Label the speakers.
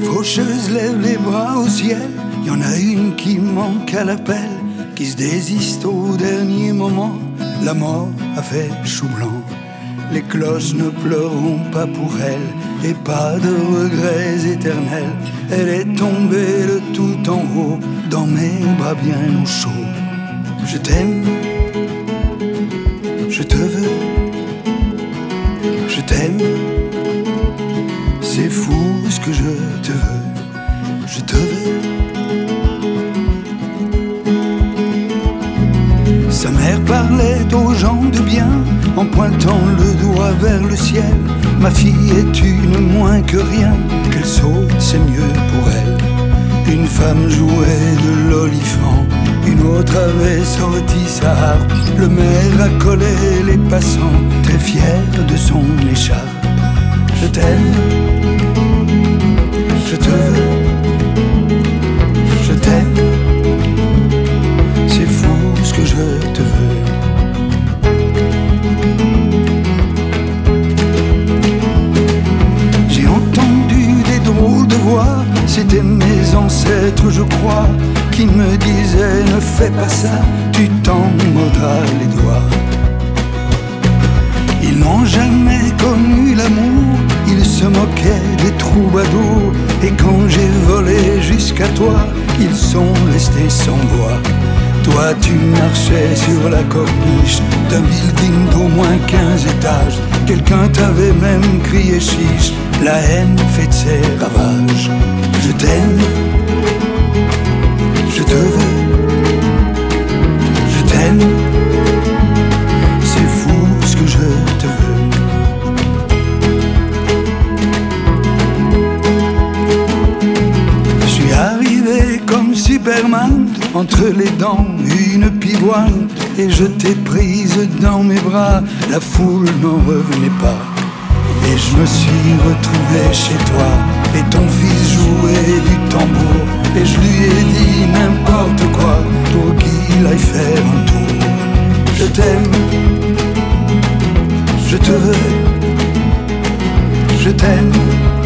Speaker 1: faucheuse lève les bras au ciel. Y en a une qui manque à l'appel, qui se désiste au dernier moment. La mort a fait chou blanc. Les cloches ne pleureront pas pour elle, et pas de regrets éternels. Elle est tombée de tout en haut, dans mes bras bien au chaud. Je t'aime, je te veux, je t'aime. C'est fou ce que je te veux, je te veux. Sa mère parlait aux gens de bien, en pointant le doigt vers le ciel. Ma fille est une moins que rien, qu'elle saute c'est mieux pour elle. Une femme jouait de l'olifant, une autre avait sorti sa harpe. Le maire accolait les passants, très fier de son écharpe. Je t'aime, je te veux, je t'aime. C'est fou ce que je te veux. J'ai entendu des drôles de voix, c'était mes ancêtres je crois, qui me disaient ne fais pas ça, tu t'en mordras les doigts. Ils n'ont jamais connu l'amour, ils se moquaient des troubadours. Et quand j'ai volé jusqu'à toi, ils sont restés sans voix. Toi tu marchais sur la corniche d'un building d'au moins 15 étages. Quelqu'un t'avait même crié chiche, la haine fait de ses ravages. Je t'aime, je te veux, je t'aime. C'est fou ce que je te veux. Je suis arrivé comme Superman, entre les dents une pivoine, et je t'ai prise dans mes bras, la foule n'en revenait pas. Et je me suis retrouvé chez toi, et ton fils jouait du tambour, et je lui ai dit n'importe quoi pour qu'il aille faire un tour. Je t'aime, je te veux, je t'aime.